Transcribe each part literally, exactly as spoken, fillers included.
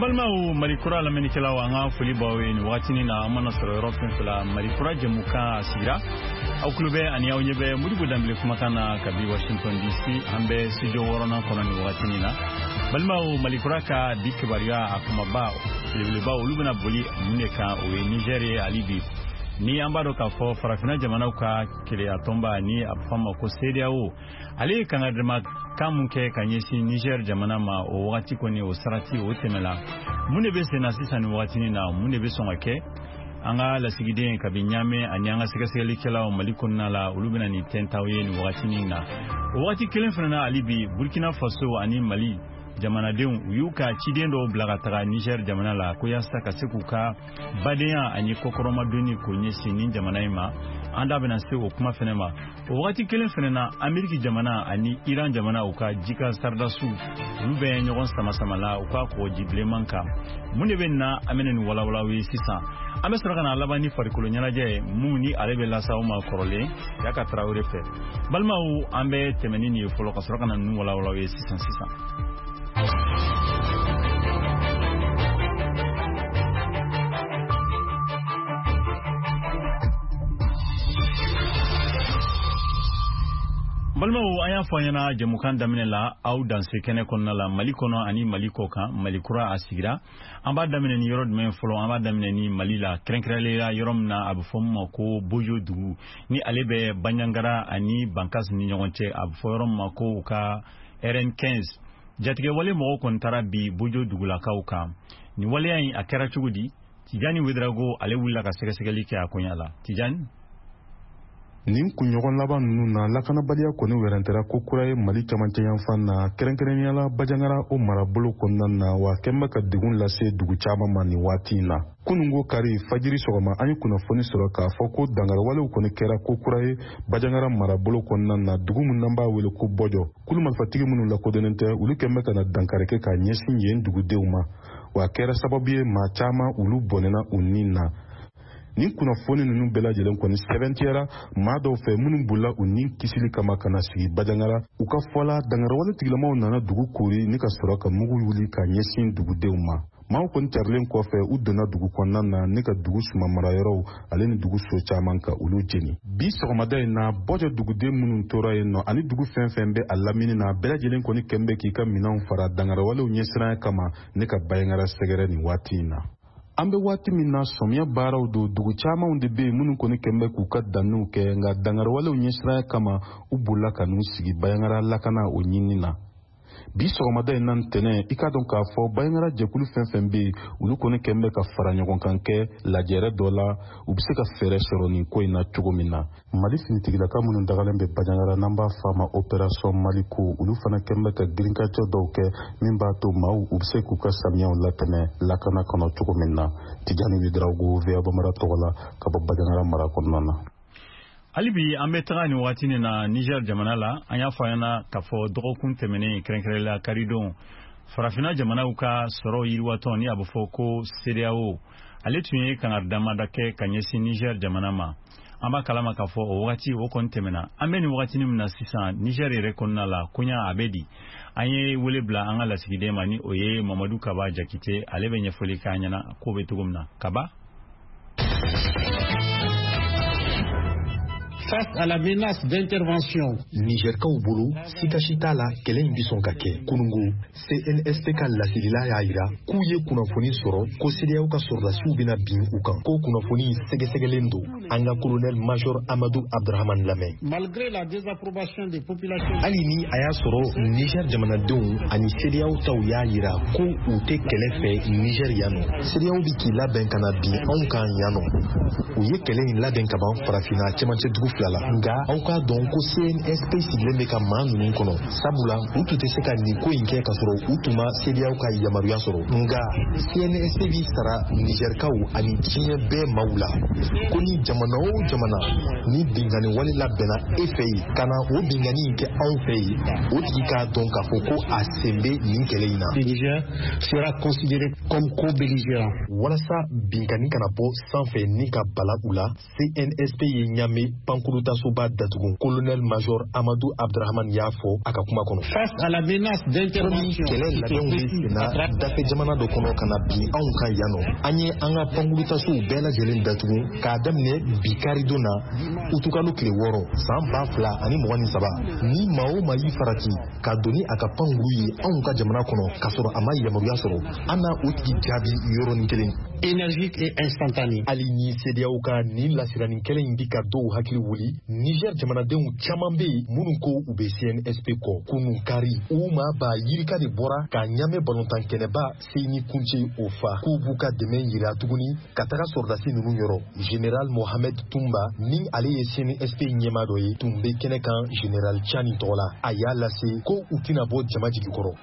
Abalma Malikura la Menikela wanga fuli bawe ni watini na amana soro Europe fela Malikura jemuka asira au klube ani awnyebe mudibu dambele kumakana kabi Washington D C ambe studio worona kono ni watini na balma Malikura ka dikbaria akumaba lebeleba ulubna boli muneka o Nigeria alibi ni ambado ka fo farafina jamana ka kile atomba ni afama ko sedia o ali kanadema kamunke kanyesi Niger jamana ma o wati ko ni o sarati o temela munebe senasi sani wati ni na munebe songake anga la sigide kabinyame anyanga segaseli kala o malikonna la ulubina ni tentawe ni wati ni na o wati kelen fana alibi Burkina Faso ani Mali jamana deun uyuka chidendo blagatara Niger jamana la koyasta kasekuka badeya ani kokoroma doni ko nyesi ni jamana ima anda bena se o kuma fenema o wati kelen fenena Ameriki jamana ani Iran jamana uka jika sardasu lube nyogon sama sama la uka ko jiblemanka munebe na amenen wala wala wi sisa ame sura na labani farikulo nyanaje muni arebe la sauma korole yaka traure fe balma u ambe temenini folo kasura na nu wala wala wi sisa sisa balma aya fanyana jamukan daminela au danse kene konna la malikono ani malikoka malikura asigira amba damine ni yorod men folo amba damine ni malila krenkrele la yoromna abufom ko bojo du ni alebe banyangara ani bankas ni nyonche abuforom mako ka R N quinze jatige wale mo kon tarabi bojo dugula kauka ni wale ay akera chugudi tijani wedrago ale wulla ka segesegeli ke akonyala tijani nin kunɲɔgɔn laban ninnu na lakanabaliya kɔni wɛrɛntɛra ko kura ye Mali camancɛ yanfan na kɛrɛnkɛrɛnnenya la bajangara o marabolo kɔnɔna na wa kɛnbɛ ka degun lase dugu caman ma nin waati in na kunungo kari fajiri sɔgɔma an ye kunnafoni sɔrɔ k'a fɔ ko dangarwalew kɔni kɛra ko kura ye bajangara marabolo kɔnɔna na dugu min n'an b'a wele ko bɔjɔ kulu marifatigi minnu lakodɔnnen tɛ olu kɛnbɛ ka na dankari kɛ ka ɲɛsin yen dugudenw ma wa kɛra sababu ye maa caman olu bɔnɛna u nin na nin kunnafoni ninnu bɛɛ lajɛlen kɔni sɛbɛntiyara maa dɔw fɛ minnu bolila u nin kisili kama ka na sigi bajangara u ka fɔla dangarawale tigilamaw nana dugu koori ni ka sɔrɔ ka mugu wuli ka ɲɛsin dugudenw ma maaw kɔni carilen kɔfɛ u donna dugu kɔnɔna na ni ka dugu suma marayɔrɔw ale ni dugu so caman ka olu jeni bi sɔgɔmada in na bɔjɔ duguden minnu tora yen nɔ ani dugu fɛn fɛn bɛ a lamini na bɛɛ lajɛlen kɔni kɛn bɛ k'i ka minɛnw fara dangarawalew ɲɛsiranya kama ni ka bayangara sɛgɛrɛ nin waati in na an bɛ waati min na sɔmiya baaraw don dugu camanw de bɛ yen minnu kɔni kɛn bɛ k'u ka danniw kɛ nka dangarawalew ɲɛsiranya kama u bolila ka n'u sigi bayangara lakana o ɲini na bi sɔgɔmada in na ntɛnɛn i ka dɔn k'a fɔ bayangara jɛkulu fɛn fɛn bɛ yen olu kɔni kɛn bɛ ka fara ɲɔgɔn kan kɛ lajɛrɛ dɔ la u bɛ se ka fɛɛrɛ sɔrɔ nin ko in na cogo min na Mali finitigilaka minnu dagalen bɛ bajangara n'an b'a f'a ma opération Maliko olu fana kɛn bɛ ka girinkajɔ dɔw kɛ min b'a to maaw u bɛ se k'u ka samiyaw latɛmɛ lakana kɔnɔ cogo min na Tijani Widrago V A Bamara tɔgɔ la ka bɔ bajangara mara kɔnɔna na alibi ambe taga ni wati ni na Niger jamana la anya fayana ka fo dogokun temene krenkrela karidon farafina jamana uka soro yirwato ni abufo ko C D A O ale tunye kan damada ke kanyesi Niger jamana ma amba kalama ka fo o wati o kon temena ambe ni wati ni mna sisa Niger rekonna la kunya abedi anye wele bla anga la sigide mani oye Mamadou Kaba jakite alebe nyefoli kanyana ko betugumna Kaba. Face à la menace d'intervention Niger ka ubulu sikashita la kele imbison kake kunungu C N S P ka lasilila ya ira kuye kunafoni soro ko C D A O ka sordasi bina bin ukan ko kunafoni segesegelendo anga colonel major Amadou Abdrahman Lame malgré la désapprobation des populations alini aya soro Niger jamana don ani C D A O taw ya ira ko ute kele fe Niger yano C D A O biki la ben kana bin on kan yano uye kele in la ben kaban farafina chemanche dugu la nga aw ka dɔn ko C N S P sigilen bɛ ka maa ninnu kɔnɔ sabula u tun tɛ se ka nin ko in kɛ ka sɔrɔ u tun ma C D A O ka yamaruya sɔrɔ nga C N S P bi sara Nigerkaw ani diɲɛ bɛɛ maaw la ko ni jamana o jamana ni bingani wale labɛnna e fɛ yen ka na o bingani in kɛ anw fɛ yen o tigi k'a dɔn k'a fɔ ko a sen bɛ nin kɛlɛ in na. Le Niger sera considéré comme co-belligérant. walasa bingani kana bɔ sanfɛ ni ka bala u la C N S P ye ɲame panko furutasoba datugu colonel major Amadou Abdrahman Yafo aka kuma kono. Face à la menace d'intervention kɛlɛ labɛnw bɛ senna dafe jamana dɔ kɔnɔ ka na bin anw kan yan nɔ an ye an ka pankurutasow bɛɛ lajɛlen datugu k'a daminɛ bi karidon na utukalo tile wɔɔrɔ san ba fila ani mugan ni saba ni maa o maa y'i farati ka doni a ka pankuru ye anw ka jamana kɔnɔ k'a sɔrɔ a ma yamaruya sɔrɔ an na o tigi jaabi yɔrɔnin kelen énergique et instantanée. hali ni C D A O ka nin lasiranin kɛlɛ in bi ka dɔw hakili wuli Niger jamanadenw caman bɛ yen minnu ko u bɛ C N S P kɔ kunun kari u ma ba yirika de bɔra ka ɲame balontan kɛnɛba Seyni Kunce o fa k'u b'u ka dɛmɛ yira tuguni ka taga sɔrɔdasi ninnu yɔrɔ Général Mohamed Tumba ni ale ye C N S P ɲɛma dɔ ye tun bɛ kɛnɛ kan Général Tchani tɔgɔ la a y'a lase ko u tɛna bɔ jama jigi kɔrɔ.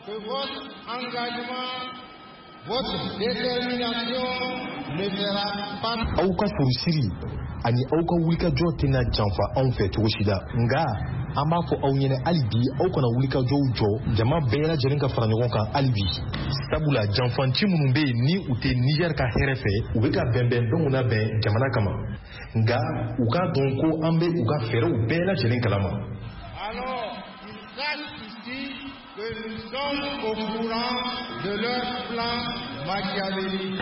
Votre détermination ne fera pas. Aw ka furusiri ani aw ka wulikajɔ tɛna janfa anw fɛ cogo si la nka an b'a fɔ aw ɲɛna hali bi aw kana wulikajɔw jɔ jama bɛɛ lajɛlen ka fara ɲɔgɔn kan hali bi sabula janfanci minnu bɛ yen ni u tɛ Niger ka hɛrɛ fɛ u bɛ ka bɛnbɛn bɛnw labɛn jamana kama nka u k'a dɔn ko an bɛ u ka fɛɛrɛw bɛɛ lajɛlen kalama. Alors, ils sachent ici que nous sommes au courant de leur plan machiavélique.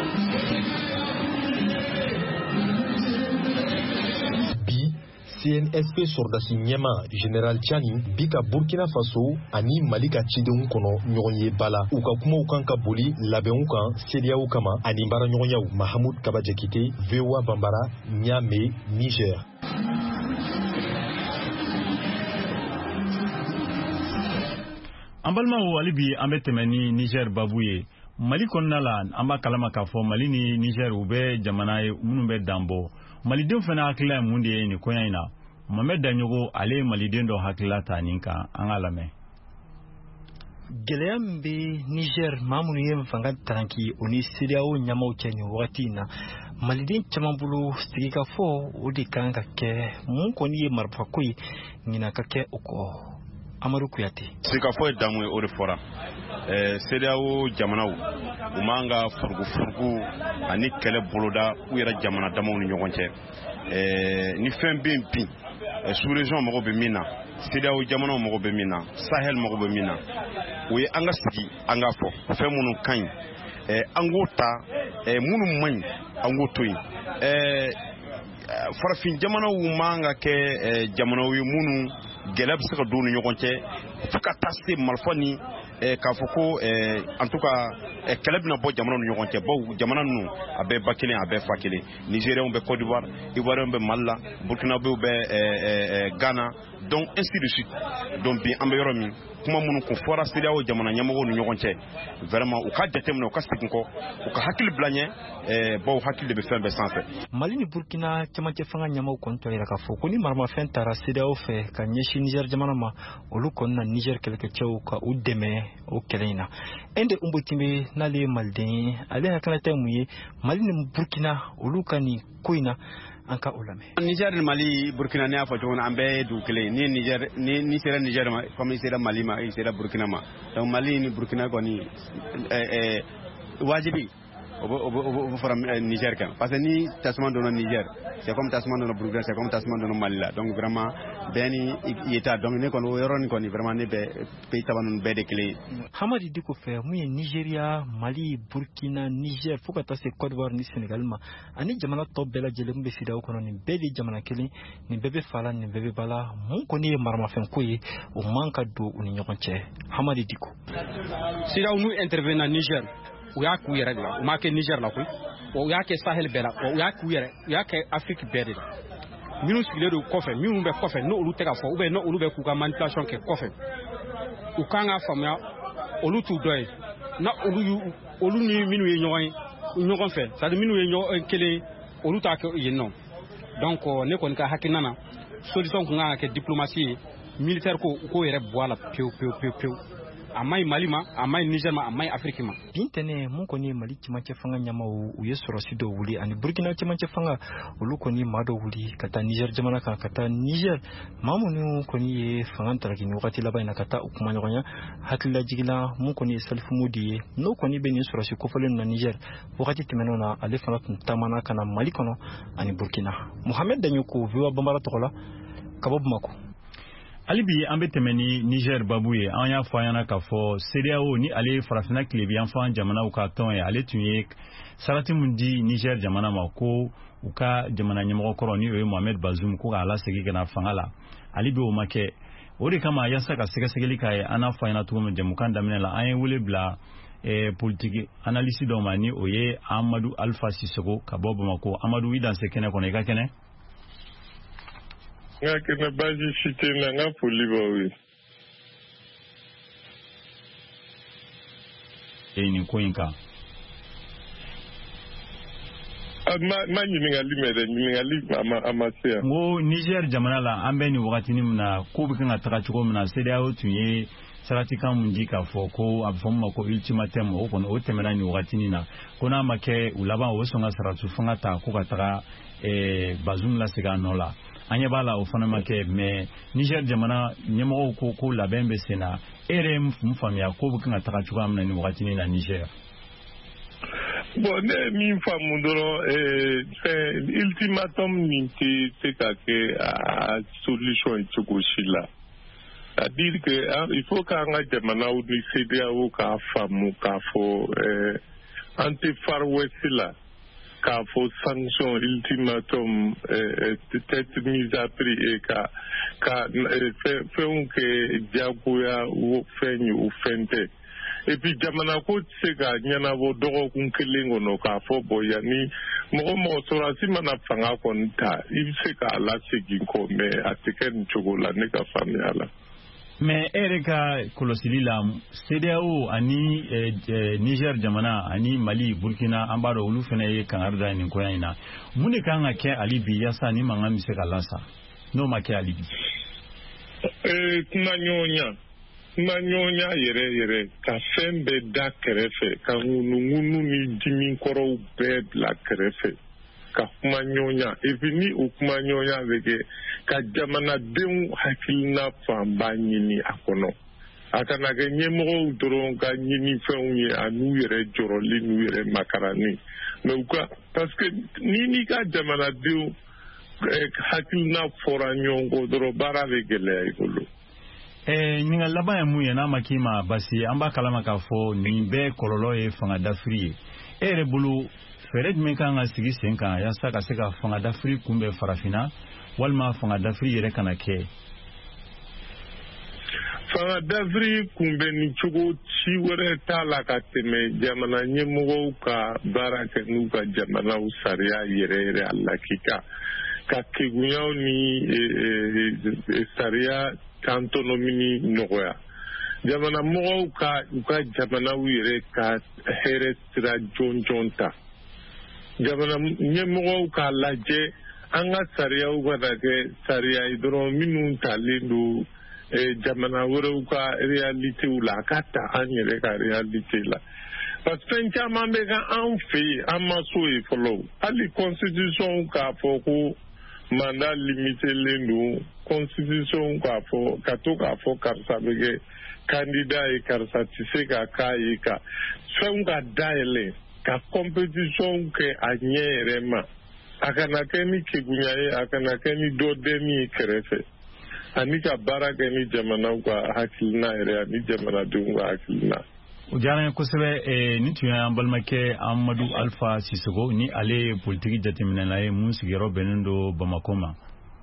Bi C N S P sɔrɔdasi ɲɛma Général Tchani bi ka Burkina Faso ani Mali ka cidenw kɔnɔ ɲɔgɔn ye bala u ka kumaw kan ka boli labɛnw kan C D A O kama ani baara ɲɔgɔnyaw. Mahamoud Kaba Jakite, V O A Bambara, Niamey, Niger. An balimaw hali bi an bɛ tɛmɛ ni Niger babu ye. Mali kɔnɔna la an b'a kalama k'a fɔ Mali ni Niger u bɛ jamana ye minnu bɛ dan bɔ. Malidenw fana hakilila ye mun de ye nin koɲa in na. Mohamed Danyogo ale ye Maliden dɔ hakilila ta nin kan an k'a lamɛn. Gɛlɛya min bɛ Niger maa minnu ye fanga taranki o ni C D A O ɲɛmaaw cɛ nin wagati in na Maliden caman bolo sigikafɔ o de kan ka kɛ mun kɔni ye marifako ye ɲinan ka kɛ o kɔ. Amadou Kouyaté. Sigikafɔ ye damu ye o de fɔra. C D A O jamanaw u man ka furugu-furugu ani kɛlɛ boloda u yɛrɛ jamana damaw ni ɲɔgɔn cɛ. Ni fɛn bɛ yen bi sous-région mago bɛ min na C D A O jamanaw mago bɛ min na Sahel mago bɛ min na o ye an ka sigi an ka fɔ fɛn minnu ka ɲi an k'o ta minnu man ɲi an k'o to yen. Farafin jamanaw man ka kɛ jamanaw ye minnu gɛlɛya bɛ se ka don ni ɲɔgɔn cɛ fo ka taa se marifa ni k'a fɔ ko en tout cas kɛlɛ bɛna bɔ jamana ni ɲɔgɔn cɛ baw jamana ninnu a bɛɛ ba kelen a bɛɛ fa kelen Nigériens bɛ Côte d'Ivoire Ivoiriens bɛ Mali la Burkinabéw bɛ Ghana donc ainsi de suite donc bi an bɛ yɔrɔ min kuma minnu kun fɔra C D A O jamana ɲɛmɔgɔw ni ɲɔgɔn cɛ vraiment u ka jateminɛ u ka segin kɔ u ka hakili bila ɲɛ baw hakili de bɛ fɛn bɛɛ sanfɛ. Mali ni Burkina cɛmancɛ fanga ɲɛmɔgɔw kɔni tɔ yira k'a fɔ ko ni maramafɛn taara C D A O fɛ ka ɲɛsin Niger jamana ma olu kɔni na Niger kɛlɛkɛcɛw ka u dɛmɛ o kɛlɛ in na. Ende Umbotimbe n'ale ye Maliden ye ale hakilinata ye mun ye Mali ni Burkina olu ka nin ko in na an ka o lamɛn. Niger ni Mali Burkina ne y'a fɔ cogo min an bɛɛ ye dugu kelen ni Niger ni ni sera Niger ma comme i sera Mali ma i sera Burkina ma donc Mali ni Burkina kɔni ɛɛ wajibi o bɛ fara Niger kan parce que ni tasuma donna Niger c'est comme tasuma donna Burkina c'est comme tasuma donna Mali la donc vraiment bɛɛ ni yeta donc ne kɔni o yɔrɔ ni kɔni vraiment ne bɛ pays saba ninnu bɛɛ de kelen ye. Hamadi Diko fɛ mun ye Nigeria Mali Burkina Niger fo ka taa se Côte d'Ivoire ni Sénégal ma ani jamana tɔ bɛɛ lajɛlen bɛ C D A O kɔnɔ nin bɛɛ de jamana kelen nin bɛɛ bɛ fa la nin bɛɛ bɛ ba la mun kɔni ye maramafɛn ko ye o man ka don u ni ɲɔgɔn cɛ. Hamadi Diko. C D A O n'u intervient na Niger u y'a k'u yɛrɛ de la u m'a kɛ Niger la koyi u y'a kɛ Sahel bɛɛ la u y'a k'u yɛrɛ u y'a kɛ Afrique bɛɛ de la minnu sigilen don kɔfɛ minnu bɛ kɔfɛ n'olu tɛ ka fɔ ou bien n'olu bɛ k'u ka manipulation kɛ kɔfɛ u kan ka faamuya olu t'u dɔ ye na olu olu ni minnu ye ɲɔgɔn ye ɲɔgɔn fɛ c'est à dire minnu ye ɲɔgɔn kelen olu t'a kɛ yen nɔ donc ne kɔni ka hakilina na solution kun kan ka kɛ diplomatie ye militaire ko u k'o yɛrɛ bɔ a la pewu pewu pewu pewu a maɲi Mali ma a maɲi Niger ma a maɲi Afrique ma. Bin tɛnɛ mun kɔni Mali cɛmancɛ fanga ɲɛmaaw u ye sɔrɔsi dɔ wuli ani Burkina cɛmancɛ fanga olu kɔni maa dɔ wuli ka taa Niger jamana kan ka taa Niger maa minnu kɔni ye fanga daraki ni wagati laban in na ka taa u kuma ɲɔgɔnya hakililajigila mun kɔni ye Salifu Modi ye n'o kɔni bɛ nin sɔrɔsi kofɔlen na Niger wagati tɛmɛnenw na ale fana tun taamana ka na Mali kɔnɔ ani Burkina. Mohamed Danyoko V O A Bambara tɔgɔ la ka bɔ Bamako. Ali bi an bɛ tɛmɛ ni Niger babu ye an y'a fɔ an ɲɛna k'a fɔ C D A O ni ale farafina tilebiyanfan jamanaw ka tɔn ye ale tun ye sarati min di Niger jamana ma ko u ka jamana ɲɛmɔgɔ kɔrɔ ni o ye Mohamed Bazoum ko k'a lasegin ka na fanga la ali bi o ma kɛ o de kama yasa ka sɛgɛsɛgɛli k'a ye an n'a fɔ an ɲɛna cogo min jɛmukan daminɛ la an ye wele bila politique analyse dɔ ma ni o ye Amadou Alpha Sisoko ka bɔ Bamako. Amadou i danse kɛnɛ kɔnɔ i ka kɛnɛ. Nga kena baji cité na nga foli ba wi. E ni ko inka. Ma ma ɲiningali mɛ dɛ ɲiningali ama amaseya. Ngo Niger jamana la an bɛ ni wagati ni min na ko bɛ kan ka taga cogo min na C D A O tun ye saratikan mun di k'a fɔ ko a bɛ fɔ min ma ko ultimatum o kɔni o tɛmɛna ni wagati ni na ko n'a ma kɛ u laban o bɛ sɔn ka saratu fanga ta ko ka taga Bazoum lasegin a nɔ la. An ɲɛ b'a la o fana ma kɛ mais Niger jamana ɲɛmɔgɔw ko ko labɛn bɛ sen na e yɛrɛ ye mun faamuya ko bɛ kan ka taga cogoya min na ni wagati ni na Niger. Bon ne ye min faamu dɔrɔn fɛn ultimatum nin tɛ se ka kɛ a solution ye cogo si la. C'est-à-dire que il faut k'an ka jamanaw ni C D A O k'a faamu k'a fɔ an tɛ Far West la. K'a fɔ sanction ultimatum peut-être mise à prix et ka ka fɛnw kɛ diyagoya fɛn ye o fɛn tɛ et puis jamana ko tɛ se ka ɲɛnabɔ dɔgɔkun kelen kɔnɔ k'a fɔ bɔn yanni mɔgɔ mɔgɔ sɔrɔsi mana fanga kɔni ta i bɛ se k'a lasegin kɔ mais a tɛ kɛ nin cogo la ne ka faamuya la. Mais e yɛrɛ ka kɔlɔsili la C D A O ani Niger jamana ani Mali Burkina an b'a dɔn olu fana ye kangari da nin koya in na mun de kan ka kɛ hali bi yasa ni mankan bɛ se ka lasa n'o ma kɛ hali bi. Kuma ɲɔgɔnya kuma ɲɔgɔnya yɛrɛ yɛrɛ ka fɛn bɛɛ da kɛrɛfɛ ka ŋunuŋunu ni dimi kɔrɔw bɛɛ bila kɛrɛfɛ ka kuma ɲɔgɔnya et puis ni o kuma ɲɔgɔnya bɛ kɛ ka jamanadenw hakilina fanba ɲini a kɔnɔ a kana kɛ ɲɛmɔgɔw dɔrɔn ka ɲini fɛnw ye a n'u yɛrɛ jɔrɔli n'u yɛrɛ makarani mais u ka parce que ni n'i ka jamanadenw hakilina fɔra ɲɔgɔn kɔ dɔrɔn baara bɛ gɛlɛya i bolo. Ɲininka laban ye mun ye n'a ma k'i ma basi an b'a kalama k'a fɔ nin bɛɛ kɔlɔlɔ ye fanga dafiri ye e yɛrɛ bolo fɛɛrɛ jumɛn kan ka sigi sen kan yasa ka se ka fanga dafiri kunbɛn farafinna walima fanga dafiri yɛrɛ kana kɛ. Fanga dafiri kunbɛn ni cogo ci wɛrɛ t'a la ka tɛmɛ jamana ɲɛmɔgɔw ka baara kɛ n'u ka jamanaw sariya yɛrɛ yɛrɛ a lakika ka kegunyaw ni sariya kantonomini nɔgɔya jamana mɔgɔw ka u ka jamanaw yɛrɛ ka hɛrɛ sira jɔnjɔn ta jamana ɲɛmɔgɔw k'a lajɛ an ka sariyaw ka kɛ sariya ye dɔrɔn minnu talen don jamana wɛrɛw ka réalitéw la a ka ta an yɛrɛ ka réalité la parce que fɛn caman bɛ ka an fɛ yen an ma so ye fɔlɔ hali constitution k'a fɔ ko mandat limité don constitution k'a fɔ ka to k'a fɔ karisa bɛ kɛ candidat ye karisa tɛ se ka k'a ye ka fɛnw ka dayɛlɛ ka compétition kɛ a ɲɛ yɛrɛ ma a kana kɛ ni kegunya ye a kana kɛ ni dɔ dɛni ye kɛrɛfɛ ani ka baara kɛ ni jamanaw ka hakilina yɛrɛ ani jamanadenw ka hakilina. O diyara n ye kosɛbɛ ni tun y'an balimakɛ Amadou Alpha Sisoko ni ale ye politiki jateminɛla ye mun sigiyɔrɔ bɛnnen don Bamako ma.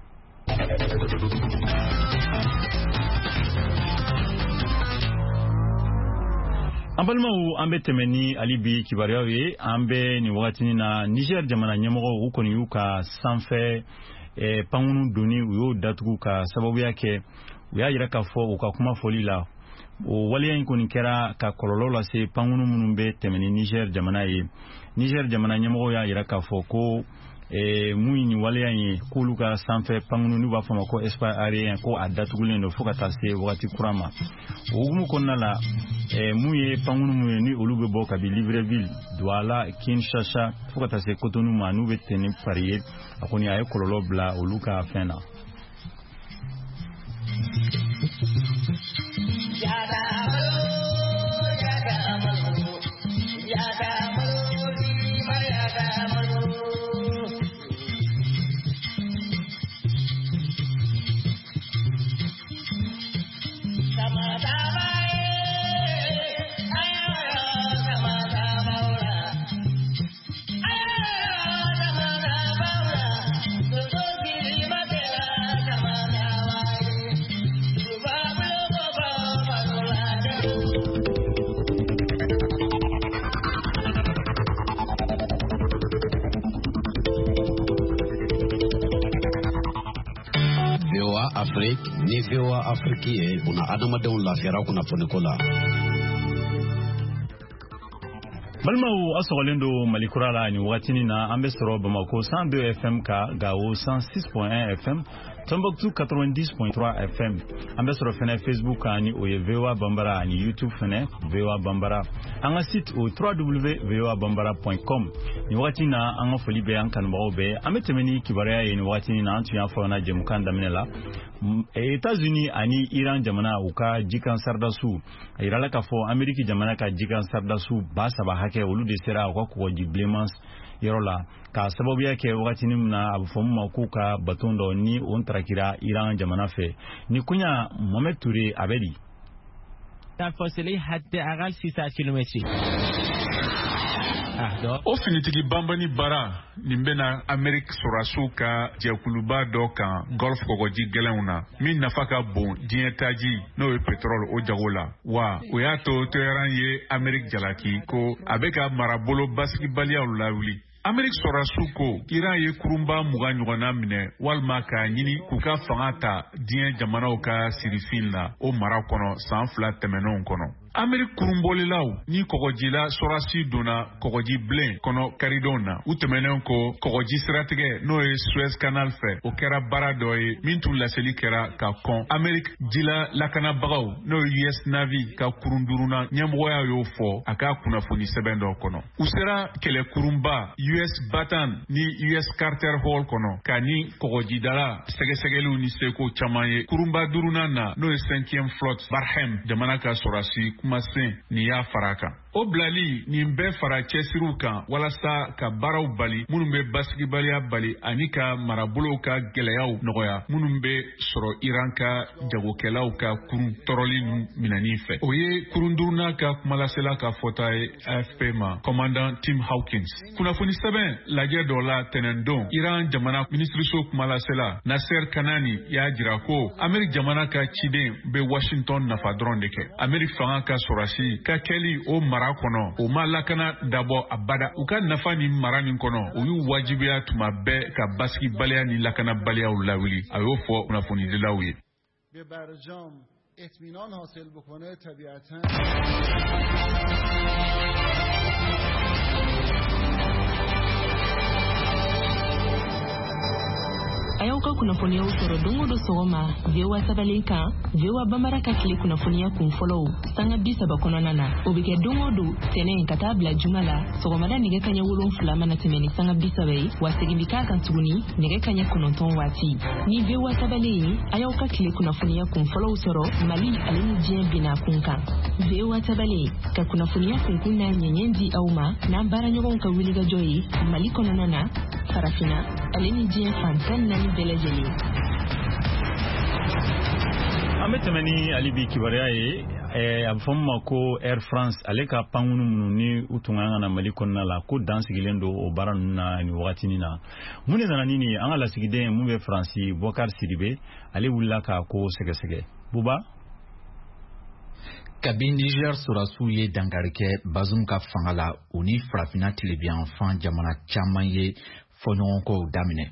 An balimaw an bɛ tɛmɛ ni hali bi kibaruyaw ye an bɛ nin wagati na Niger jamana ɲɛmɔgɔw u kɔni y'u ka sanfɛ pankunu doni u y'o datugu ka sababuya kɛ u y'a jira k'a fɔ u ka kuma fɔli la o waliya in kɔni kɛra ka kɔlɔlɔ lase pankunu minnu bɛ tɛmɛ ni Niger jamana ye. Niger jamana ɲɛmɔgɔ y'a yira k'a fɔ ko Eh, mun ni waleya ye k'olu ka sanfɛ pankunu n'u b'a fɔ ma ko espace aérien ko a datugulen don fo ka taa se wagati kura ma. O hukumu kɔnɔna la eh, mun ye pankunu mun ye ni olu bɛ bɔ kabi Libreville, Douala, Kinshasa fo ka taa se Cotonou ma n'u bɛ tɛni pari ye a kɔni a ye kɔlɔlɔ bila olu ka fɛn na. Afrique ni V O A Afrique ye una adamadenw lafiyara kunnafoni ko la. Balimaw asɔgɔlen don Mali kura la ni waatini na an bɛ sɔrɔ Bamako cent deux F M ka Gao cent six point un F M, Tombouctou quatre-vingt-dix point trois F M. An bɛ sɔrɔ fɛnɛ Facebook kan ni o ye V O A Bambara ani YouTube fɛnɛ V O A Bambara. An ka site o w w w point v o a bambara point com. Ni waatini na an ka foli bɛ an kanubagaw bɛɛ. An bɛ tɛmɛ ni kibaruya ye ni waatini na an tun y'a fɔ na jɛmukan daminɛ la. États-Unis ani Iran jamana u ka jikan sardasu a yirala k'a fɔ Ameriki jamana ka jikan sardasu ba saba hakɛ olu de sera u ka kɔgɔji bilenman yɔrɔ la ka sababuya kɛ wagatini min na a bɛ fɔ min ma k'u ka baton dɔ ni o ntarakira Iran jamana fɛ. Ni kunya Mohamed Touré a bɛ di. در فاصله حداقل سیصد کیلومتری. O finitigi banbani bara nin bena Amerik Sorasu ka jɛkuluba dɔ kan Gulf kɔgɔji gɛlɛnw na min nafa ka bon diɲɛ taji n'o ye pétrole o jago la wa o y'a to Teheran ye Amerik jalaki ko a bɛ ka marabolo basigibaliyaw lawuli. Amerik Sorasu ko Iran ye kurunba mugan ɲɔgɔnna minɛ walima k'a ɲini k'u ka fanga ta diɲɛ jamanaw ka sirifin la o mara kɔnɔ san fila tɛmɛnenw kɔnɔ. Amerik kurunbolilaw ni kɔgɔjila Sorasi donna kɔgɔji bilen kɔnɔ karidonw na u tɛmɛnen ko kɔgɔji siratigɛ n'o ye Suez Canal fɛ o kɛra baara dɔ ye min tun laseli kɛra ka kɔn Amerik jila lakanabagaw n'o ye U S Navy ka kurunduruna ɲɛmɔgɔya y'o fɔ a ka kunnafoni sɛbɛn dɔ kɔnɔ. U sera kɛlɛ kurunba U S Bataan ni U S Carter Hall kɔnɔ ka ni kɔgɔjidala sɛgɛsɛgɛliw ni seko caman ye. Kurunba durunan na n'o ye cinquième flotte Barhem jamana ka Sorasi kumasen ni y'a fara kan. O bilali nin bɛɛ fara cɛsiriw kan walasa ka baaraw bali minnu bɛ basigibaliya bali ani ka marabolow ka gɛlɛyaw nɔgɔya minnu bɛ sɔrɔ Iran ka jagokɛlaw ka kurun tɔrɔli minɛni fɛ. O ye kurunduruna ka kumalasela ka fɔta ye A F P ma commandant Tim Hawkins. Kunnafoni sɛbɛn lajɛ dɔ la tɛnɛndon Iran jamana ministriso kumalasela Nasser Kanani y'a jira ko Amerik jamana ka ciden bɛ Washington nafa dɔrɔn de kɛ. Amerik fanga ka Sorasi ka kɛli o mara kɔnɔ o ma lakana dabɔ abada u ka nafa ni mara nin kɔnɔ o y'u wajibiya tuma bɛɛ ka basigibaliya ni lakanabaliyaw lawuli a y'o fɔ kunnafonidilaw ye. A y'aw ka kunnafoniyaw sɔrɔ don o don sɔgɔma V O A sabalen kan V O A Bambara ka tile kunnafoniya kun fɔlɔw sanga bi saba kɔnɔna na o bɛ kɛ don o don tɛnɛn ka taa bila juma la sɔgɔmada nɛgɛ kaɲɛ wolonfila mana tɛmɛ ni sanga bi saba ye wa segin bi k'a kan tuguni nɛgɛ kaɲɛ kɔnɔntɔn waati. Ni V O A sabalen ye a y'aw ka tile kunnafoniya kun fɔlɔw sɔrɔ Mali ale ni diɲɛ bina kun kan. V O A sabalen ka kunnafoniya kunkun n'a ɲɛɲɛ di aw ma n'an baaraɲɔgɔnw ka wulikajɔ ye Mali kɔnɔna na Farafina ale ni diɲɛ fan tan naani bɛɛ lajɛlen. An bɛ tɛmɛ ni ali bi kibaruya ye a bɛ fɔ min ma ko Air France ale ka pankunu minnu ni u tun kan ka na Mali kɔnɔna la ko dan sigilen don o baara ninnu na ni wagatinin na. Mun de nana ni nin ye an ka lasigiden mun bɛ Faransi Bokar Sidibe ale wulila k'a ko sɛgɛsɛgɛ. Buba Kabi Niger Sorasu ye dangarikɛ Bazoum ka fanga la u ni Farafina tilebiyan fan jamana caman ye fɔɲɔgɔnkɔw daminɛ.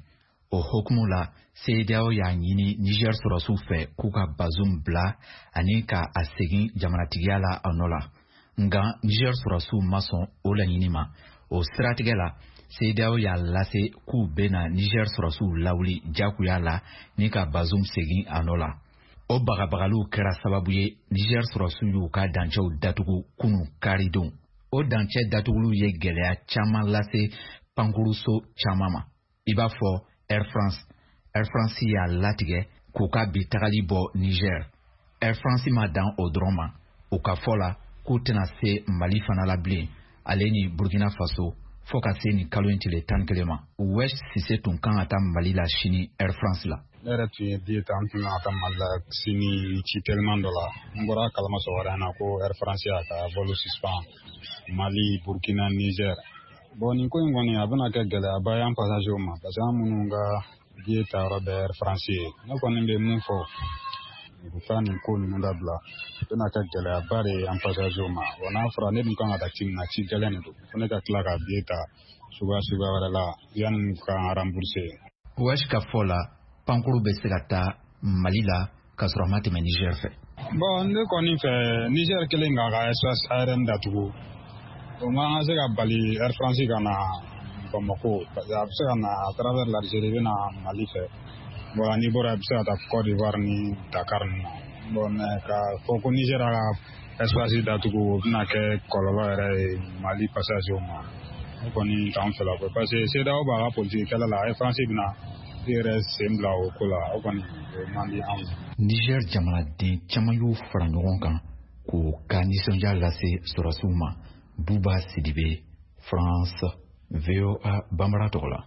o hokumu la C E D E A O y'a ɲini Niger sɔrɔsiw fɛ k'u ka Bazoum bila ani ka a segin jamanatigiya la a nɔ la. Nga Niger sɔrɔsiw ma sɔn o laɲini ma. O siratigɛ la C E D E A O y'a lase k'u bena Niger sɔrɔsiw lawuli jakuya la ni ka Bazoum segin a nɔ la. O bagabagaliw kɛra sababu ye Niger sɔrɔsiw y'u ka dancɛw datugu kunu karidon. O dancɛ datuguliw ye gɛlɛya caman lase pankuruso caman ma. I b'a fɔ Air France. Air France y'a latigɛ k'u ka bi tagali bɔ Niger. Air France ma dan o dɔrɔn ma. U ka fɔ la k'u tɛna se Mali fana la bilen, ale ni Burkina Faso, fɔ ka se nin kalo in tile tan ni kelen ma. Wesh Cissé tun kan ka taa Mali la sini Air France la. Ne yɛrɛ tun ye billet ta, an tun kan ka taa Mali la sini ci teliman dɔ la. N bɔra kalama sɔgɔmada in na ko Air France y'a ka vol suspend Mali, Burkina, Niger. Bon, nin ko in kɔni a bɛna kɛ gɛlɛyaba ye an passager ma parce que an minnu ka billet ta yɔrɔ bɛ Air France ye. Ne kɔni bɛ mun fɔ u ka nin ko ninnu dabila, a bɛna kɛ gɛlɛyaba de ye an passager ma. Bon, n'a fɔra ne dun kan ka taa ci min na, ci gɛlɛn de don. Fo ne ka tila ka billet ta suguya suguya wɛrɛ la yanni ka rembourser. Wesh ka fɔ la pankuru bɛ se ka taa Mali la ka sɔrɔ a ma tɛmɛ Niger fɛ. Bon, ne kɔni fɛ Niger kelen k'a ka espace aérien datugu. O ma se ka bali Air France ka na Bamako, parce que a bɛ se ka na à travers l'Algérie bɛ na Mali fɛ. Bon, n'i bɔra a bɛ se ka taa Côte d'Ivoire ni Dakar ninnu na. Bon, mais ka fɔ ko Niger ka espace datugu o bɛna kɛ kɔlɔlɔ yɛrɛ ye Mali passager ma. O kɔni t'an fɛ la koyi parce que C E D E A O b'a ka politique kɛlɛ la, Air France bɛna yɛrɛ sen bila o ko la, o kɔni o man di anw. Niger jamanaden caman y'u fara ɲɔgɔn kan k'u ka nisɔndiya lase sɔrɔsiw ma. Buba Sidibe, France, V O A Bambara tɔgɔ la.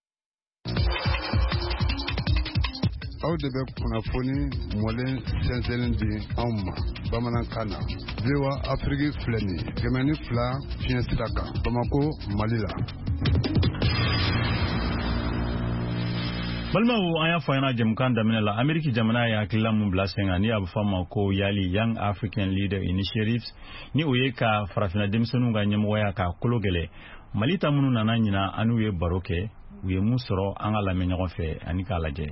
Aw de bɛ kunnafoni mɔlen sɛnsɛnlen di anw ma bamanankan na. V O A Afrique filɛ nin ye kɛmɛ ni fila fiɲɛ sira kan Bamako, Mali la. Balimaw an y'a fɔ ɲɛna jamukan daminɛ la Ameriki jamana ye hakilila mun bila sen kan ni a bɛ fɔ a ma ko Yali Young African Leader Initiatives ni o ye ka farafina denmisɛnninw ka ɲɛmɔgɔya ka kolo gɛlɛ. Mali ta minnu nana ɲina an n'u ye baro kɛ u ye mun sɔrɔ an ka lamɛn ɲɔgɔn fɛ ani k'a lajɛ.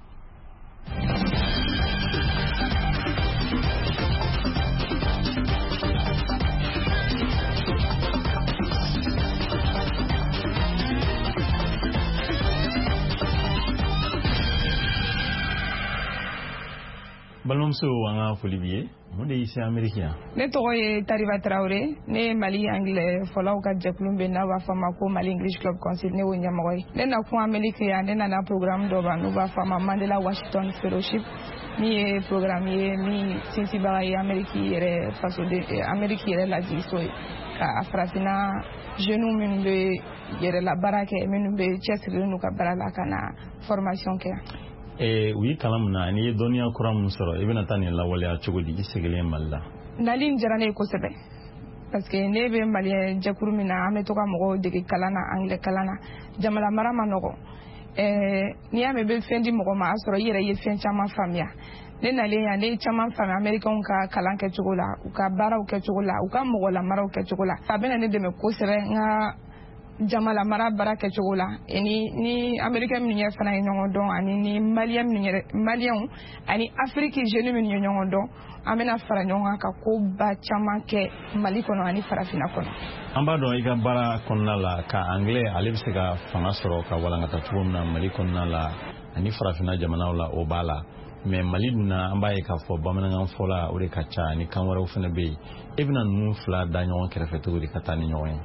Balimamuso an ka foli b'i ye mun de y'i se Ameriki yan. Ne tɔgɔ ye Tariba Traoré, ne ye Mali anglais fɔlaw ka jɛkulu bɛ n'a b'a fɔ a ma ko Mali English Club Council, ne y'o ɲɛmɔgɔ ye. Ne na kun Ameriki yan, ne nana programme dɔ ban n'u b'a fɔ a ma Mandela Washington Fellowship, min ye programme ye min sinsinbaga ye Ameriki yɛrɛ fasoden Ameriki yɛrɛ lajigiso ye ka farafina jeunes minnu bɛ yɛrɛla baara kɛ minnu bɛ cɛsirilen n'u ka baara la ka na formation kɛ. Eh, u yi kalan mun na ni ye dɔnniya kura mun sɔrɔ i bɛna taa nin lawaleya cogo di i segilen Mali la. Nali in diyara ne ye kosɛbɛ parce que ne bɛ Maliyɛn jɛkulu min na an bɛ to ka mɔgɔw dege kalan na anglais kalan na jamana mara ma nɔgɔ. Eh, n'i y'a mɛn i bɛ fɛn di mɔgɔ ma a sɔrɔ i yɛrɛ ye fɛn caman faamuya. Ne nalen yan ne ye caman faamuya Américains ka kalan kɛcogo la u ka baaraw kɛcogo la u ka mɔgɔ lamaraw kɛcogo la a bɛna ne dɛmɛ kosɛbɛ n ka jamana mara baara kɛcogo la ni ni Américain minnu yɛrɛ fana ye ɲɔgɔn dɔn ani ni Maliyɛn minnu yɛrɛ Maliyɛnw ani Afrique jeunes minnu ye ɲɔgɔn dɔn an bɛna fara ɲɔgɔn kan ka koba caman kɛ Mali kɔnɔ ani farafina kɔnɔ. An b'a dɔn i ka baara kɔnɔna la ka anglais ale bɛ se ka fanga sɔrɔ ka walankata cogo min na Mali kɔnɔna la ani farafina jamanaw la o b'a la mais Mali dun na an b'a ye k'a fɔ bamanankan fɔla o de ka ca ani kan wɛrɛw fana bɛ yen e bɛna ninnu fila da ɲɔgɔn kɛrɛfɛ cogo di ka taa ni ɲɔgɔn ye.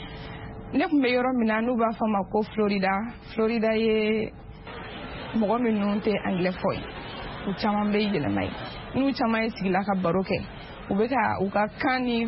Ne kun bɛ yɔrɔ min na n'u b'a fɔ ma ko Florida Florida ye mɔgɔ minnu tɛ anglais fɔ ye u caman bɛ yɛlɛma ye n'u caman ye sigila ka baro kɛ u bɛ ka u ka kan ni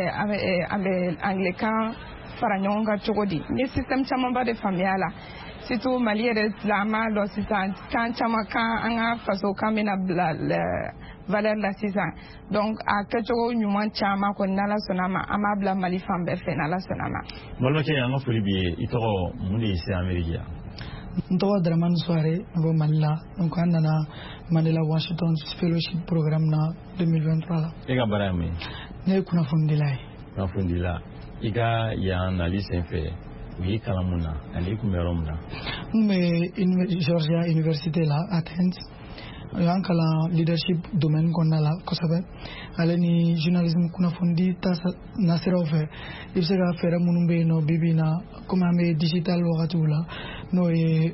an bɛ anglais kan fara ɲɔgɔn kan cogo di n ye système camanba de faamuya la surtout Mali yɛrɛ la an b'a dɔn sisan kan caman kan an ka faso kan bɛna bila valeur la sisan donc a kɛcogo ɲuman caman kɔni n'Ala sɔnna ma an b'a bila Mali fan bɛɛ fɛ n'Ala sɔnna ma. Balimakɛ an ka foli b'i ye i tɔgɔ mun de y'i se Ameriki yan. N tɔgɔ Dramane Souare n bɔ Mali la donc an nana Mandela Washington Fellowship programme na deux mille vingt-trois la. E ka baara ye mun ye. Ne ye kunnafonidila ye. Kunnafonidila i ka yan nali senfɛ u ye kalan mun na ale kun bɛ yɔrɔ min na. N bɛ Georgia University la Athens. Yan kalan leadership domaine kɔnɔna la kosɛbɛ ale ni journalisme kunnafoni ta nasiraw fɛ i bɛ se ka fɛɛrɛ minnu bɛ yen nɔ bi bi in na komi an bɛ digital wagatiw la n'o ye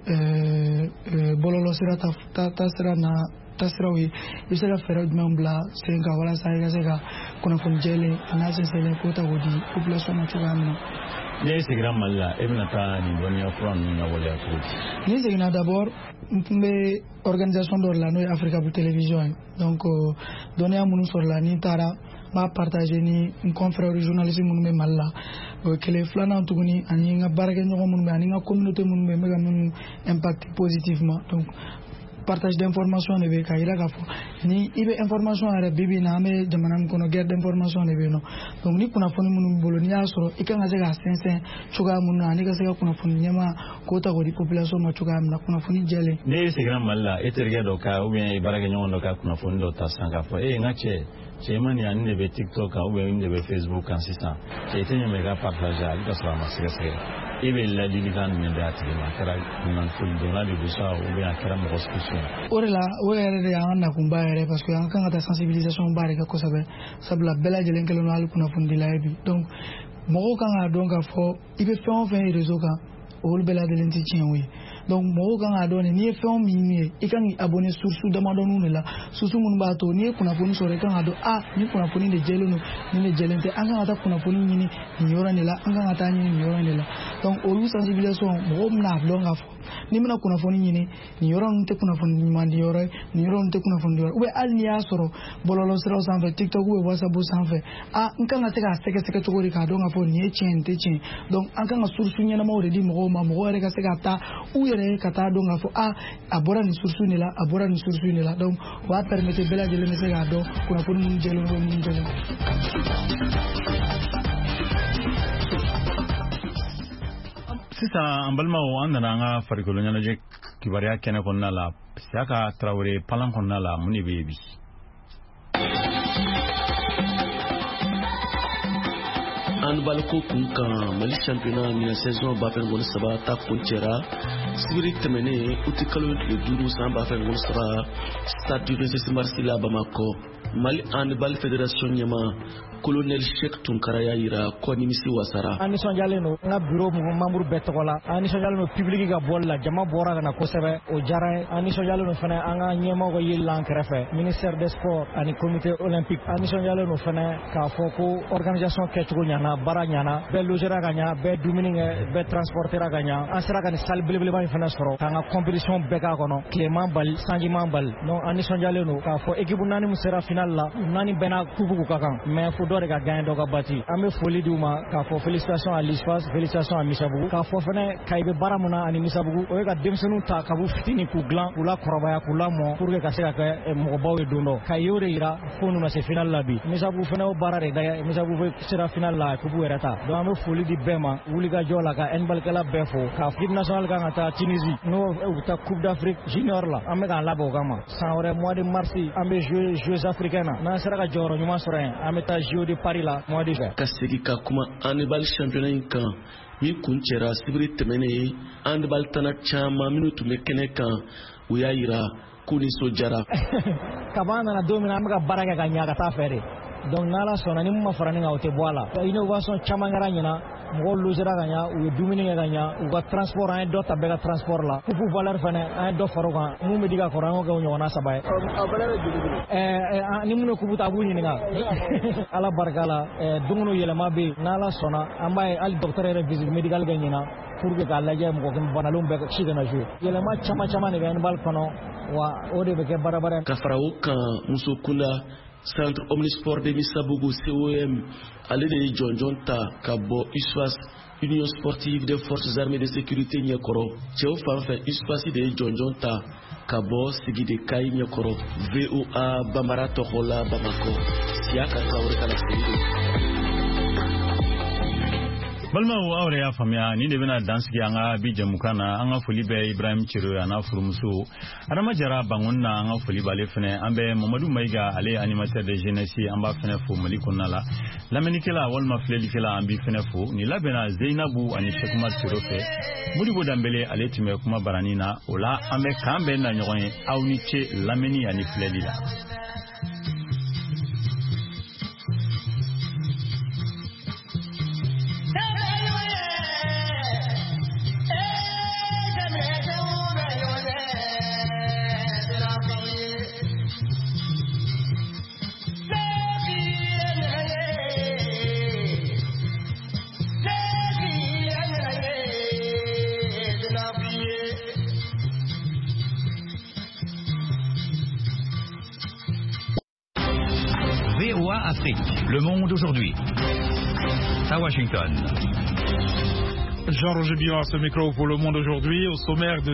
bɔlɔlɔ sira ta sira na tasiraw ye i bɛ se ka fɛɛrɛ jumɛn bila sen kan walasa i ka se ka kunnafoni jɛlen a n'a sinsinlen ko ta k'o di population ma cogoya min na. Ne seginna Mali la e bɛna taa nin dɔnniya fura ninnu lawaleya cogo di? Ne seginna d'abord n tun bɛ organisation dɔ la n'o ye Africa Blue Television ye donc dɔnniya minnu sɔrɔla ni n taara n b'a partager ni n confrères journalistes minnu bɛ Mali la o ye kelen filanan tuguni ani n ka baarakɛɲɔgɔn minnu bɛ ani n ka communauté minnu bɛ n bɛ ka minnu impacter positivement donc partage d'information de bɛ ka yira k'a fɔ ni i bɛ information yɛrɛ bi bi in na an bɛ jamana min kɔnɔ guerre d'information de bɛ yen nɔ donc ni kunnafoni minnu b'i bolo n'i y'a sɔrɔ i kan ka se k'a sɛnsɛn cogoya min na ani ka se ka kunnafoni ɲɛma k'o ta k'o di population ma cogoya min na kunnafoni jɛlen. Ne seginna Mali la e terikɛ dɔ ka ou bien i baarakɛɲɔgɔn dɔ ka kunnafoni dɔ ta sisan k'a fɔ e n ka cɛ cɛ ma nin ani de bɛ TikTok kan ou bien nin de bɛ Facebook kan sisan cɛ i tɛ ɲɛma i ka partage ale ka sɔrɔ a ma sɛgɛsɛgɛ e bɛ ladilikan jumɛn di a tigi ma a kɛra kunnafoni donna de don sa ou bien a kɛra mɔgɔ sugu sugu. O de la o yɛrɛ de y'an ka nakunba yɛrɛ parce que an kan ka taa sensibilisation ba de kɛ kosɛbɛ sabula bɛɛ lajɛlen kɛlen don hali kunnafonidila ye bi donc mɔgɔw kan k'a dɔn k'a fɔ i bɛ fɛn o fɛn ye réseau kan olu bɛɛ lajɛlen tɛ tiɲɛ ye donc mɔgɔw kan k'a dɔn n'i ye fɛn min ye i kan k'i abonné source damadɔninw de la source minnu b'a to n'i ye kunnafoni sɔrɔ i kan k'a dɔn ah ni kunnafoni de jɛlen don ni de jɛlen tɛ an kan ka taa kunnafoni ɲini nin yɔrɔ in de la an kan ka taa ɲini nin yɔrɔ in de la donc olu sensibilisation mɔgɔw bɛna a dɔn k'a fɔ ni bɛna kunnafoni ɲini nin yɔrɔ ninnu tɛ kunnafoni ɲuman di yɔrɔ ye nin yɔrɔ ninnu tɛ kunnafoni di yɔrɔ ou bien hali n'i y'a sɔrɔ bɔlɔlɔ siraw sanfɛ TikTok ou bien WhatsApp sanfɛ ah n kan ka se k'a sɛgɛsɛgɛ cogo di k'a dɔn k'a fɔ nin ye tiɲɛ nin tɛ tiɲɛ donc an kan ka source ɲɛnamaw de di mɔgɔw ma mɔgɔw yɛrɛ ka se ka taa u yɛrɛ ye ka taa dɔn k'a fɔ ah a bɔra nin source de la a bɔra nin source de la donc o b'a permettre bɛɛ lajɛlen bɛ se k'a dɔn kunnafoni minnu jɛlen don minnu jɛlen don. Sisan an balimaw an nana an ka farikolo ɲɛnajɛ kibaruya kɛnɛ kɔnɔna la Siyaka Tarawele palan kɔnɔna la mun de bɛ yen bi? handball ko kun kan Mali championnat ɲinɛ saison ba fɛn gol saba ta kuncɛra sibiri tɛmɛnen uti kalo tile duuru san ba fɛn gol saba stade du vingt-six mars la Bamako Mali handball fédération ɲɛma colonel Cheikh Tunkara y'a yira ko nimisi wasara. An nisɔndiyalen don n ka bureau membre bɛɛ tɔgɔ la an nisɔndiyalen don public ka bɔli la jama bɔra ka na kosɛbɛ o diyara n ye an nisɔndiyalen don fana an ka ɲɛmɔgɔ ka yeli la an kɛrɛfɛ ministère des sports ani comité olympique an nisɔndiyalen don fana k'a fɔ ko organisation kɛcogo ɲana baara ɲana bɛɛ logera ka ɲa bɛɛ dumuni kɛ bɛɛ transportera ka ɲa an sera ka nin salle belebeleba in fana sɔrɔ k'an ka compétition bɛɛ k'a kɔnɔ tilema bali sanjiman bali donc an nisɔndiyalen don k'a fɔ équipe naani min sera final la naani bɛnna kubugu ka kan mais fo dɔ de ka gagner dɔ ka bati an bɛ foli d'u ma k'a fɔ félicitations à l'ISFAS félicitations à Misabugu k'a fɔ fana Kayi bɛ baara mun na ani Misabugu o ye ka denmisɛnninw ta ka b'u fitini k'u dilan k'u la kɔrɔbaya k'u lamɔ pour que ka se ka kɛ mɔgɔbaw ye don dɔ Kayi y'o de yira fo nu na se final la bi Misabugu fana y'o baara de da Misabugu bɛ sera final la kubu yɛrɛ ta donc an bɛ foli di bɛɛ ma wulikajɔ la ka handballkɛla bɛɛ fo ka équipe nationale kan ka taa Tunisie n'o u taa Coupe d'Afrique junior la an bɛ k'an labɛn o kama san wɛrɛ mois de mars an bɛ jouer Jeux africains na n'an sera ka jɔyɔrɔ ɲuman sɔrɔ yen an bɛ taa J O de Paris la mois de juin. Ka segi ka kuma handball championnat in kan min kun cɛra sibiri tɛmɛnen handball tana caman minnu tun bɛ kɛnɛ kan u y'a yira k'u nisɔndiyara. Kaban nana don min na an bɛ ka baara kɛ ka ɲɛ ka taa fɛ de donc n'Ala sɔnna ni mun ma fara nin kan o tɛ bɔ a la innovation caman kɛra ɲina mɔgɔw logera ka ɲa u ye dumuni kɛ ka ɲa u ka transport an ye dɔ ta bɛɛ ka transport la coupe valeur fana an ye dɔ fara o kan mun bɛ di ka kɔrɔ an y'o kɛ o ɲɔgɔnna saba ye ni minnu ye coupe ta a b'u ɲininka Ala barika la dumuni yɛlɛma bɛ yen n'Ala sɔnna an b'a ye hali docteur yɛrɛ visite médicale bɛ ɲina pour que k'a lajɛ mɔgɔ banalenw bɛɛ si kana jouer yɛlɛma caman caman de bɛ handball kɔnɔ wa o de bɛ kɛ baarabara ka fara o kan muso kunda centre omnisport de Misabugu C O M ale de ye jɔnjɔn ta ka bɔ U S F A S Union sportive des forces armées de sécurité ɲɛkɔrɔ cɛw fan fɛ U S F A S de ye jɔnjɔn ta ka bɔ sigide Kayi ɲɛkɔrɔ V O A Bambara tɔgɔ la Bamako Siyaka Tarawele ka na sigi Balma wa awre ya famya ni de bena dansiki anga bi jamukana anga foli be Ibrahim Chiro ana furumuso adama jara bangunna anga foli bale fene ambe Mamadou Maiga ale animateur de jeunesse amba fene fo maliko nala lamenikela walma fleli kela ambi fene fo ni labena Zainabu ani Shekuma Chiro fe Modibo Dambele ale time kuma baranina ola ambe kambe na nyogon awniche lameni ani fleli la V O A Afrique, le monde aujourd'hui. À Washington. Jean-Roger Billon à ce micro pour le monde aujourd'hui, au sommaire de